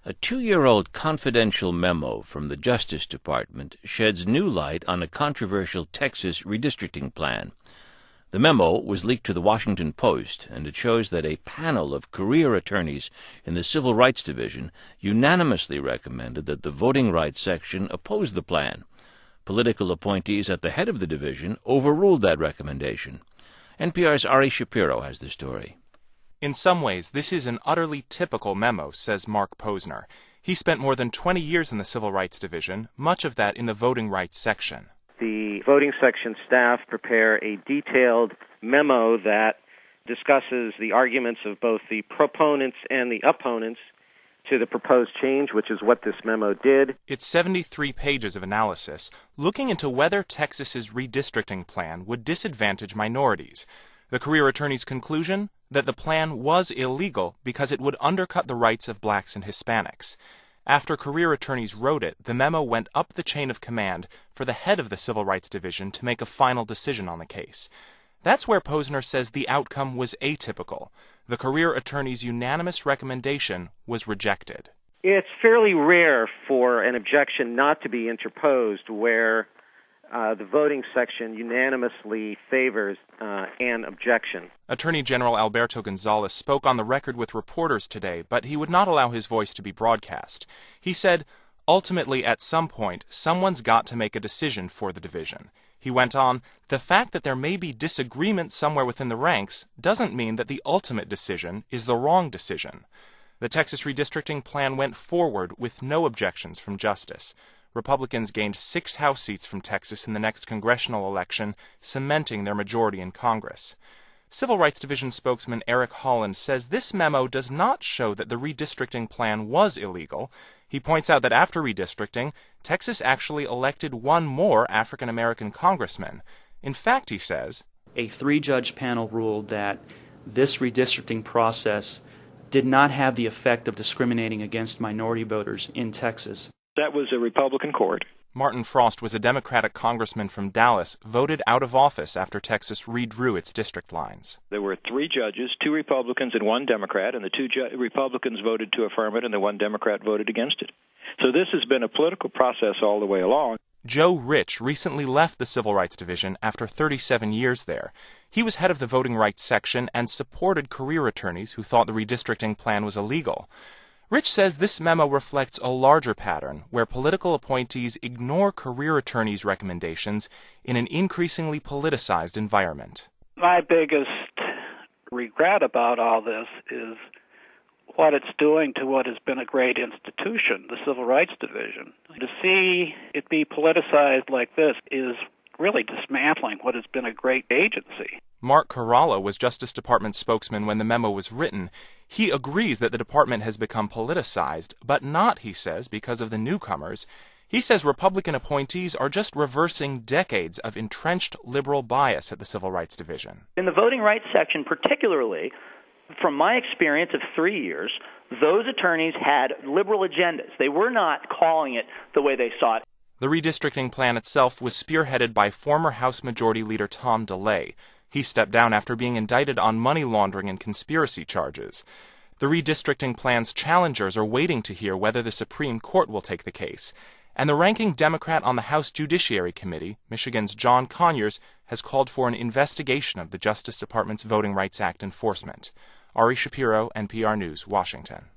A 2-year-old confidential memo from the Justice Department sheds new light on a controversial Texas redistricting plan. The memo was leaked to the Washington Post, and it shows that a panel of career attorneys in the Civil Rights Division unanimously recommended that the voting rights section oppose the plan. Political appointees at the head of the division overruled that recommendation. NPR's Ari Shapiro has the story. In some ways, this is an utterly typical memo, says Mark Posner. He spent more than 20 years in the Civil Rights Division, much of that in the voting rights section. The voting section staff prepare a detailed memo that discusses the arguments of both the proponents and the opponents to the proposed change, which is what this memo did. It's 73 pages of analysis, looking into whether Texas's redistricting plan would disadvantage minorities. The career attorney's conclusion? That the plan was illegal because it would undercut the rights of blacks and Hispanics. After career attorneys wrote it, the memo went up the chain of command for the head of the Civil Rights Division to make a final decision on the case. That's where Posner says the outcome was atypical. The career attorney's unanimous recommendation was rejected. It's fairly rare for an objection not to be interposed where the voting section unanimously favors an objection. Attorney General Alberto Gonzales spoke on the record with reporters today, but he would not allow his voice to be broadcast. He said, ultimately, at some point, someone's got to make a decision for the division. He went on, the fact that there may be disagreement somewhere within the ranks doesn't mean that the ultimate decision is the wrong decision. The Texas redistricting plan went forward with no objections from Justice. Republicans gained 6 House seats from Texas in the next congressional election, cementing their majority in Congress. Civil Rights Division spokesman Eric Holland says this memo does not show that the redistricting plan was illegal. He points out that after redistricting, Texas actually elected one more African-American congressman. In fact, he says, a 3-judge panel ruled that this redistricting process did not have the effect of discriminating against minority voters in Texas. That was a Republican court. Martin Frost was a Democratic congressman from Dallas, voted out of office after Texas redrew its district lines. There were 3 judges, 2 Republicans and 1 Democrat, and the 2 Republicans voted to affirm it and the 1 Democrat voted against it. So this has been a political process all the way along. Joe Rich recently left the Civil Rights Division after 37 years there. He was head of the voting rights section and supported career attorneys who thought the redistricting plan was illegal. Rich says this memo reflects a larger pattern where political appointees ignore career attorneys' recommendations in an increasingly politicized environment. My biggest regret about all this is what it's doing to what has been a great institution, the Civil Rights Division. To see it be politicized like this is really dismantling what has been a great agency. Mark Corrala was Justice Department spokesman when the memo was written. He agrees that the department has become politicized, but not, he says, because of the newcomers. He says Republican appointees are just reversing decades of entrenched liberal bias at the Civil Rights Division. In the voting rights section particularly, from my experience of 3 years, those attorneys had liberal agendas. They were not calling it the way they saw it. The redistricting plan itself was spearheaded by former House Majority Leader Tom DeLay. He stepped down after being indicted on money laundering and conspiracy charges. The redistricting plan's challengers are waiting to hear whether the Supreme Court will take the case. And the ranking Democrat on the House Judiciary Committee, Michigan's John Conyers, has called for an investigation of the Justice Department's Voting Rights Act enforcement. Ari Shapiro, NPR News, Washington.